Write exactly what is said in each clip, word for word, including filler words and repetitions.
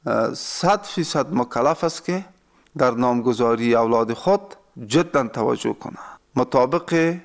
صد فیصد مکلف است که در نامگذاری اولاد خود جدا توجه کنه، مطابق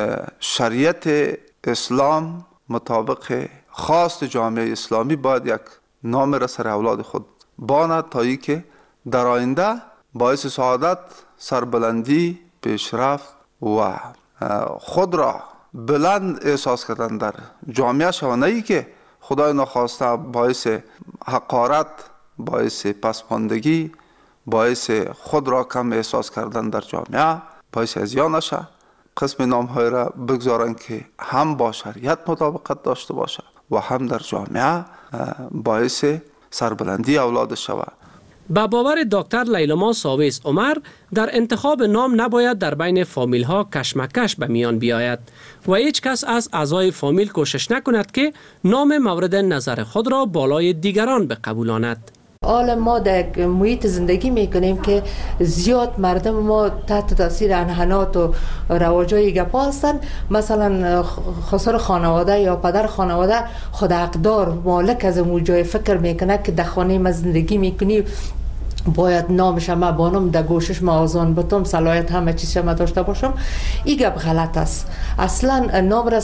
شریعت اسلام، مطابق خواست جامعه اسلامی باید یک نام را سر اولاد خود باند تا ای که در آینده باعث سعادت، سربلندی، پیشرفت و خود را بلند احساس کردن در جامعه شود، نه ای که خدای نخواسته باعث حقارت، باعث پسماندگی، باعث خود را کم احساس کردن در جامعه، باعث ازیان نشه. قسم نام های را بگذارن که هم با شریعت مطابقت داشته باشه و هم در جامعه باعث سربلندی اولاد شود. با باور دکتر لیلما ساویس عمر، در انتخاب نام نباید در بین فامیل ها کشمکش به میان بیاید و هیچ کس از اعضای فامیل کوشش نکند که نام مورد نظر خود را بالای دیگران بقبولاند. حالا ما در محیط زندگی میکنیم که زیاد مردم ما تحت تاثیر انحنات و رواجای گپا هستن. مثلا خسر خانواده یا پدر خانواده خود حقدار مالک از اون جای فکر میکنه که در خانه ما زندگی میکنی باید نامش ما بانم در گوشش ما آزان بتم، صلاحیت همه چیز ما داشته باشم. این گپ غلط است. اصلا نام را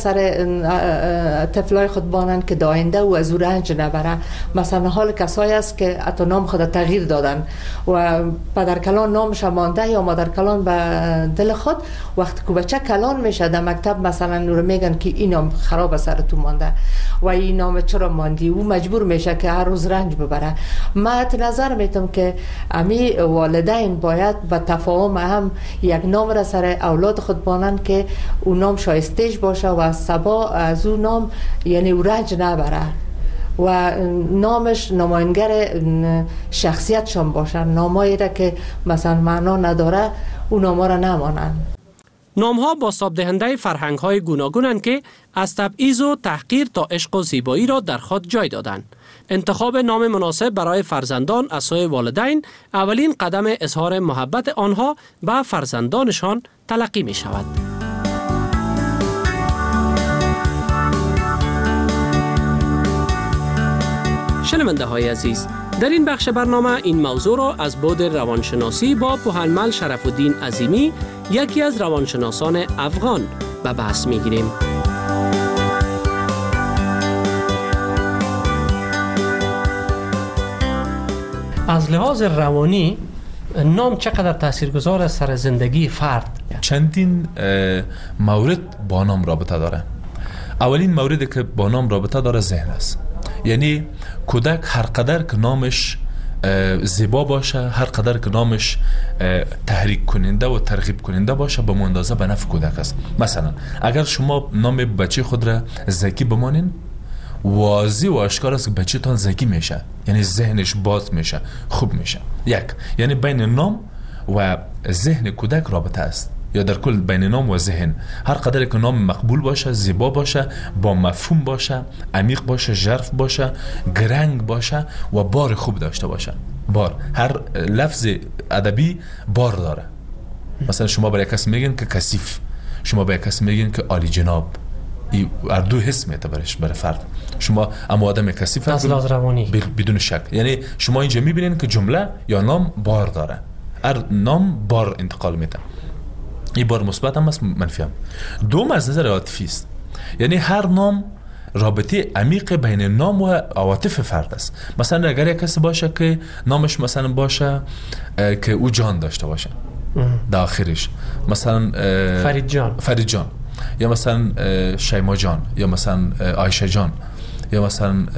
سر طفلای خود بانن که داینده و از او رنج نبره. مثلا حال کسایی است که حتی نام خود تغییر دادن و پدر کلان نامش مانده یا مادر کلان به دل خود، وقتی که بچه کلان میشه در مکتب مثلا نور میگن که این نام خراب سر تو مانده و این نام چرا ماندی، او مجبور میشه که هر روز رنج ببره. من نظر میتم که امی والدین باید با تفاهم هم یک نام را سر اولاد خود بانند که اون نام شایستهش باشه و سبا از اون نام یعنی او رنج نبره و نامش نماینگر شخصیتشان باشه. نامایی را که مثلا معنا نداره اون ناما را نمانند. نام‌ها بازتاب دهنده فرهنگ‌های گوناگونند که از تبعیض و تحقیر تا عشق و زیبایی را در خود جای دادند. انتخاب نام مناسب برای فرزندان از سوی والدین اولین قدم اظهار محبت آنها به فرزندانشان تلقی می شود. شنونده های عزیز، در این بخش برنامه این موضوع را از بعد روانشناسی با پوهنمل شرف الدین عظیمی، یکی از روانشناسان افغان، به بحث می گیریم. از لحاظ روانی نام چقدر تاثیرگذار است سر زندگی فرد؟ چندین مورد با نام رابطه داره. اولین موردی که با نام رابطه داره ذهن است. یعنی کودک هر قدر که نامش زیبا باشه، هر قدر که نامش تحریک کننده و ترغیب کننده باشه، به اندازه به نفع کودک است. مثلا اگر شما نام بچه خود را زکی بمانین، واضح و آشکار است که بچه تان ذکی میشه، یعنی ذهنش باز میشه، خوب میشه. یک، یعنی بین نام و ذهن کودک رابطه است، یا در کل بین نام و ذهن. هر قدر که نام مقبول باشه، زیبا باشه، با مفهوم باشه، عمیق باشه، ژرف باشه، گرنگ باشه و بار خوب داشته باشه. بار، هر لفظ ادبی بار داره. مثلا شما برای کسی میگین که کثیف، شما برای کسی میگین که عالی جناب. این هر دو حس میته برش برای فرد. شما اما آدم کثیف از لحاظ روانی بدون شک، یعنی شما اینجا میبینین که جمله یا نام بار داره. هر نام بار انتقال میده. این بار مثبت هم است، منفی هم. دوم از نظر عاطفی است. یعنی هر نام رابطه عمیق بین نام و عواطف فرد است. مثلا اگر یک کسی باشه که نامش مثلا باشه که او جان داشته باشه در آخرش، مثلا فرید جان فرید جان یا مثلا شیما جان یا مثلا عایشه جان یا مثلا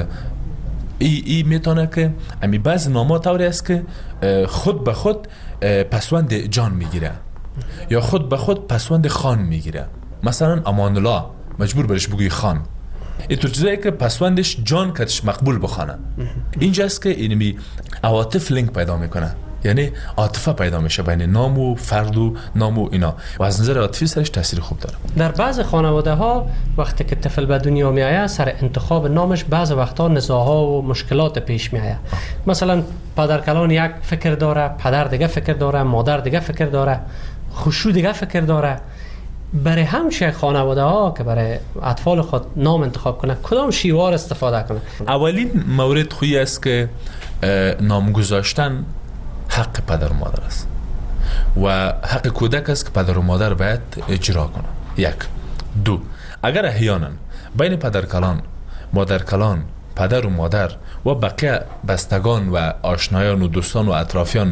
ای ای میتونه که امی بعض نام‌ها طوری است که خود به خود پسوند جان میگیره یا خود به خود پسوند خان میگیره. مثلا امان الله مجبور برش بگوی خان، اینطور چیزایی که پسوندش جان کتش مقبول بخوانه. اینجاست که اینمی عواطف لینک پیدا میکنه، یعنی عاطفه پیدا میشه بین نام و فرد و نام و اینا و از نظر عاطفی سرش تاثیر خوب داره. در بعض خانواده ها وقتی که طفل به دنیا می آید، سر انتخاب نامش بعض وقتا نزاع‌ها و مشکلات پیش می آید. مثلا پدر کلان یک فکر داره، پدر دیگه فکر داره، مادر دیگه فکر داره، خوشو دیگه فکر داره. برای همچه خانواده ها که برای اطفال خود نام انتخاب کنه کدام شیوار استفاده کنه؟ اولین مورد خویی است که نام گذاشتن حق پدر و مادر است و حق کودک است که پدر و مادر باید اجرا کنه. یک. دو، اگر احیانا بین پدرکلان، مادرکلان، پدر و مادر و بقیه بستگان و آشنایان و دوستان و اطرافیان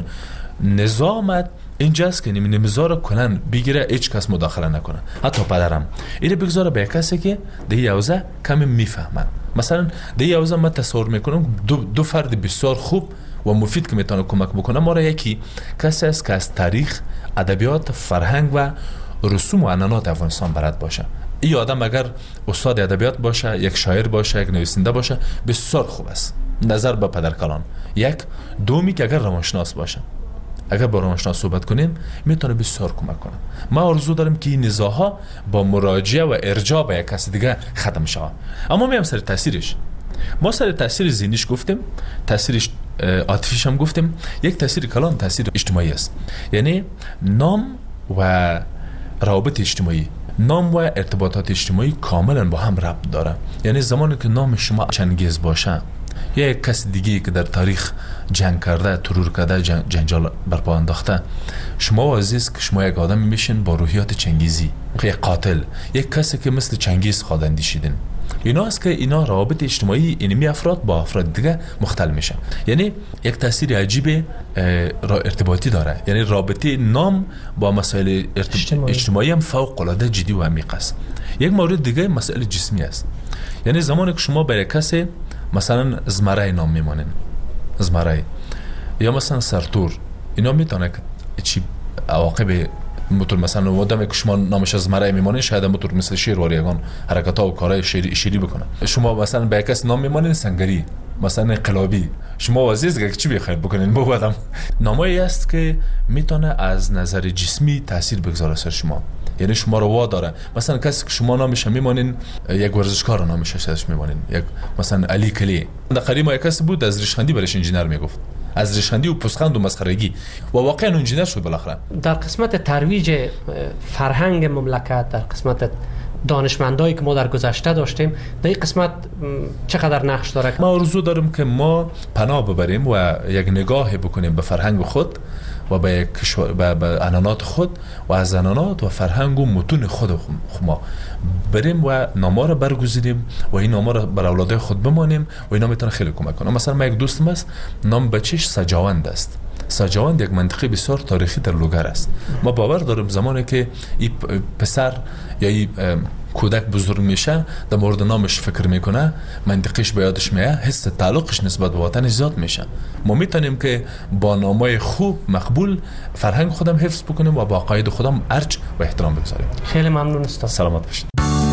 نظامت اینجاست که نمیذاره کنن بگیره، هیچ کس مداخله نکنه، حتی پدرم اینو بگذاره به کسی که ده یوزه کمی میفهمن. مثلا ده یوزه من تصور میکنم دو, دو فرد بسیار خوب و مفید که میتونه کمک بکنه ما را. یکی کسی است که از تاریخ، ادبیات، فرهنگ و رسوم و عنعنات افغانستان بلد باشه. این آدم اگر استاد ادبیات باشه، یک شاعر باشه، یک نویسنده باشه، بسیار خوب است نظر به پدرکلان. یک. دومی که اگر روانشناس باشه، اگر با روانشناس صحبت کنیم میتونه بسیار کمک کنه. ما آرزو دارم که این نزاعها با مراجعه و ارجاع به یک کس دیگه ختم شه. اما میام سر تاثیرش. ما سر تاثیر ذهنیش گفتیم، تاثیرش عاطفیش هم گفتیم. یک تاثیر کلان تاثیر اجتماعی است. یعنی نام و روابط اجتماعی، نام و ارتباطات اجتماعی کاملا با هم ربط داره. یعنی زمانی که نام شما چنگیز باشه یا یک کس دیگه که در تاریخ جنگ کرده، ترور کرده، جنجال برپا انداخته، شما عزیز که شما یک آدم میشین با روحیات چنگیزی، یک قاتل، یک کسی که مثل چنگیز خواهد اندیشیدین. اینا است که اینا روابط اجتماعی اینمی افراد با افراد دیگه مختل میشن. یعنی یک تاثیر عجیب ارتباطی داره. یعنی رابطه نام با مسائل ارتب... اجتماعی. اجتماعی هم فوق العاده جدی و عمیق است. یک مورد دیگه مسائل جسمی است. یعنی زمانی که شما برای کسی مثلا زمرای نام میمانین، زمرای یا مثلا سرتور، اینا میتونه که چی عواقب موتور، مثلا آدمی که شما نامش از مرای میمانین شاید موتور مثل شیر واریگان حرکت ها و کارهای شیری شیری بکنه. شما مثلا به کس نام میمانین سنگری، مثلا انقلابی، شما عزیز که چی بخیر بکنین با آدم. نامایی است که میتونه از نظر جسمی تاثیر بگذاره سر شما. یعنی شما رو وا داره. مثلا کسی که شما نامش میمانین، یک ورزشکار نامش ازش میمانین، یک مثلا علی کلی. در قدیم یک کسی بود از ریشخندی برش انجینر میگفت، از ریشخندی و پوزخند و مسخرگی، و واقعا انجینر شد بالاخره. در قسمت ترویج فرهنگ مملکت، در قسمت دانشمندایی که ما در گذشته داشتیم، در این قسمت چقدر نقش داره؟ ما آرزو داریم که ما پناه ببریم و یک نگاه بکنیم به فرهنگ خود و به به, به عنعنات خود و از عنعنات و فرهنگ و متون خود ما بریم و نامه را برگزینیم و این نامه را بر اولادای خود بمانیم و اینا میتونه خیلی کمک کنه. مثلا ما یک دوستم است، نام بچیش سجاوند است. سجاوند یک منطقه بسیار تاریخی در لوگر است. ما باور داریم زمانی که این پسر یا این کودک بزرگ میشه در مورد نامش فکر میکنه، منطقهش به یادش میاد، حس تعلقش نسبت به وطنش زیاد میشه. ما میتونیم که با نامای خوب مقبول فرهنگ خودم حفظ بکنیم و با عقاید خودم ارج و احترام بگذاریم. خیلی ممنون استاد. سلامت باشید.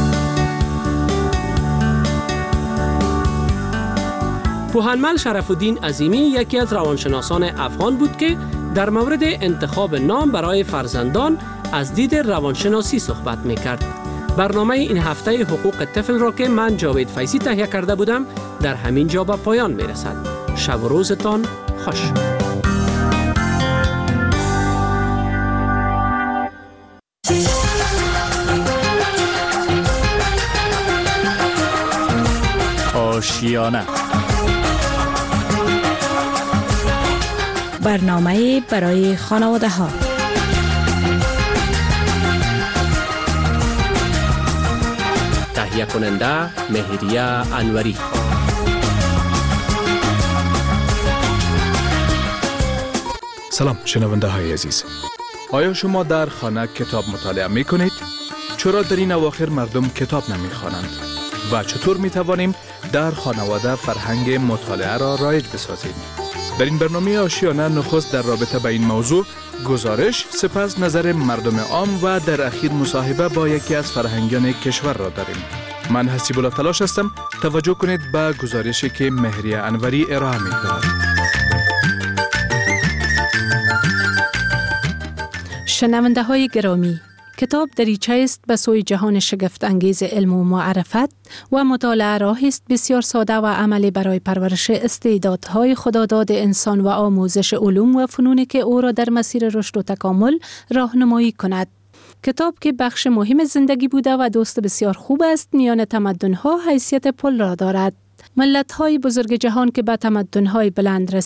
پوهنمل شرف الدین عظیمی یکی از روانشناسان افغان بود که در مورد انتخاب نام برای فرزندان از دید روانشناسی صحبت میکرد. برنامه این هفته حقوق طفل را که من جاوید فیضی تهیه کرده بودم در همین جا به پایان میرسد. شب و روزتان خوش. آشیانه، برنامه برای خانواده ها. تهیه کننده مهریه انوری. سلام شنونده های عزیز. آیا شما در خانه کتاب مطالعه می کنید؟ چرا در این اواخر مردم کتاب نمی خوانند؟ و چطور می توانیم در خانواده فرهنگ مطالعه را رایج بسازیم؟ در این برنامه آشیانه نخست در رابطه با این موضوع گزارش، سپس نظر مردم عام و در اخیر مصاحبه با یکی از فرهنگیان کشور را داریم. من حسیب الله تلاش هستم. توجه کنید به گزارشی که مهریه انوری ارائه می کند. شنونده های گرامی، کتاب دریچه است به سوی جهان شگفت انگیز علم و معرفت و مطالعه راهی است بسیار ساده و عملی برای پرورش استعدادهای خداداد انسان و آموزش علوم و فنونی که او را در مسیر رشد و تکامل راهنمایی کند. کتاب که بخش مهم زندگی بوده و دوست بسیار خوب است میان تمدن‌ها حیثیت پل را دارد. ملت‌های بزرگ جهان که به تمدن‌های بلند